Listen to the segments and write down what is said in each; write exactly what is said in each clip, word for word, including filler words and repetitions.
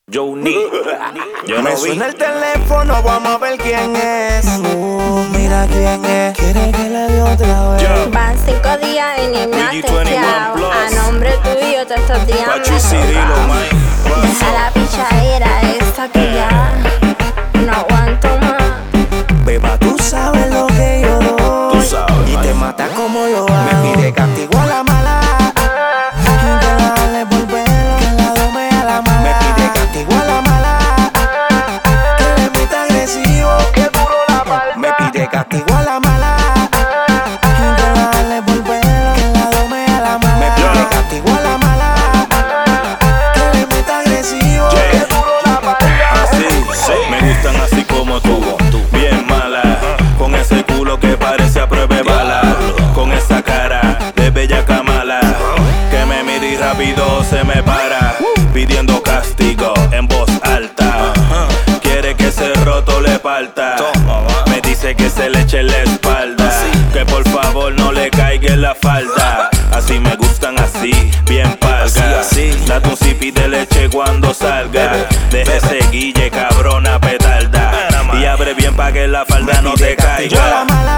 Johnny, yo Me no vi. suena el teléfono, vamos a ver quién es. Uh, mira quién es. Quiere que le dé otra vez. Yo. Van cinco días y ni me has Luigi veintiuno testeado. Plus. A nombre tuyo te estos días Pachi me Cirilo, toca. man. Deja la pichadera esta que ya no aguanto más. Beba, tú sabes lo que yo doy. Tú sabes, y man. te mata como yo hago. Me pide castigo a la mala. Hay que darle por pelo, que la dome a la mala. Me pide castigo a la mala. Que le meta agresivo, que duro la palma. Me pide castigo a la mala. Hay que darle por pelo, que la dome a la mala. Me pide castigo a la mala. Que le meta agresivo, que duro la palma. Así, sí, me gustan así como tú, bien mala, con ese culo que parece a prueba de bala, con esa cara de bella camala, que me mira y rápido se me para, pidiendo castigo en voz alta, quiere que ese roto le parta, me dice que se le eche en la espalda, que por favor no le caiga en la falda. Así me gustan así, bien palga. Date un sipi de leche cuando salga. Deje ese guille, cabrona petarda. Y abre bien pa' que la falda no te Castigo a la caiga. mala.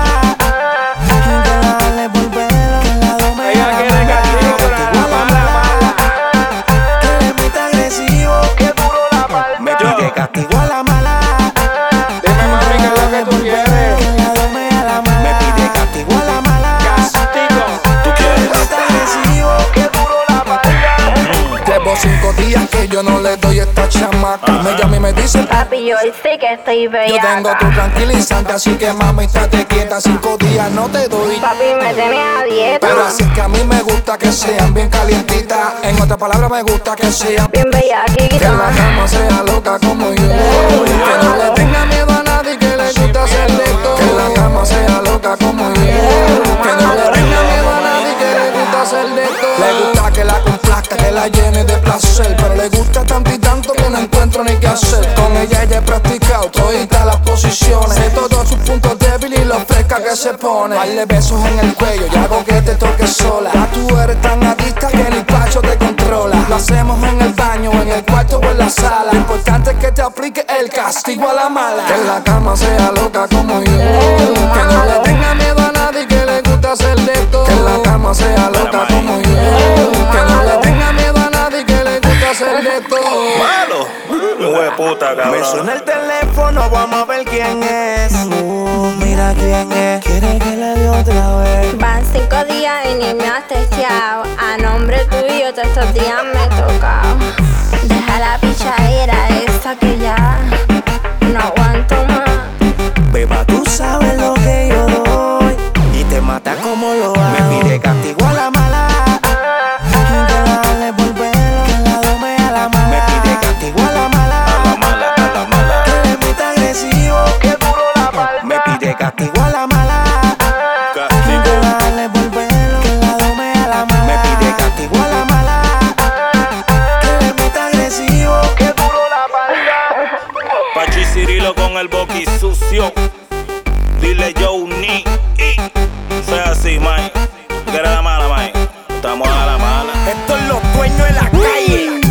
Hay que darle por pelo, que la dome a la quiere mala. castigo, pero a la mala, Que le meta agresivo, que duro la palma. Me pide castigo a la mala. Dime, mami, ¿qué es lo que tú quieres? Que la dome a la mala. Me pide castigo a la mala. Castigo. ¿Tú Que le quieres? meta agresivo, que duro la palma. Llevo cinco días que yo no le doy esta chamaca. Me llama y me dice, Papi, yo hoy sí que estoy yo tengo bella. tu tranquilizante, así que mami, estate quieta. Cinco días no te doy. Papi, me tienes a dieta. Pero así es que a mí me gusta que sean bien calientitas. En otras palabras, me gusta que sean Bien bella, aquí que la cama sea loca como yo. Que no le tenga miedo a nadie, que le gusta hacer de todo. Que la cama sea loca como yo. Que no le tenga miedo a nadie, que le gusta hacer de todo. Le gusta que la complazca, que la llene de placer. Pero le gusta tanto y tanto que no encuentro ni qué hacer. Con ella ella he practicado toditas las posiciones. Sé todos sus puntos débiles y lo fresca que se pone. Darle besos en el cuello y hago que te toque sola. Ya tú eres tan adicta que ni Pacho te controla. Lo hacemos en el baño, en el cuarto o en la sala. Lo importante es que te aplique el castigo a la mala. Que en la cama sea loca como yo. Que no le tenga miedo a nadie, que le gusta hacer de todo. Que en la cama sea loca como yo. Que no le tenga miedo a nadie, que le gusta hacer de todo. Malo, hijo de puta, Me cabrón. suena el teléfono, vamos a ver quién es. Uh, mira quién es. Quiere que le dé otra vez. Van cinco días y ni me has testeado. A nombre tuyo te estos días me he tocado. Deja la pichadera esta que ya no aguanto más. Beba, tú sabes lo que yo doy. Y te mata como lo hago. Me pide castigo a la mala. Hay que darle por pelo, que la dome a la mala. Me pide castigo a la mala. A la mala, a la mala. Que le meta agresivo, que duro la palma. Me pide castigo a la mala. Hay que Castigo. darle por pelo, que la dome a la mala. Me pide castigo a la mala. Que le meta agresivo, que duro la palma. Pachi Cirilo con el boqui sucio. Dile Johnny. Sea así, man. Que era la mala, man. Estamos a la mala. Estos son los dueños de la calle.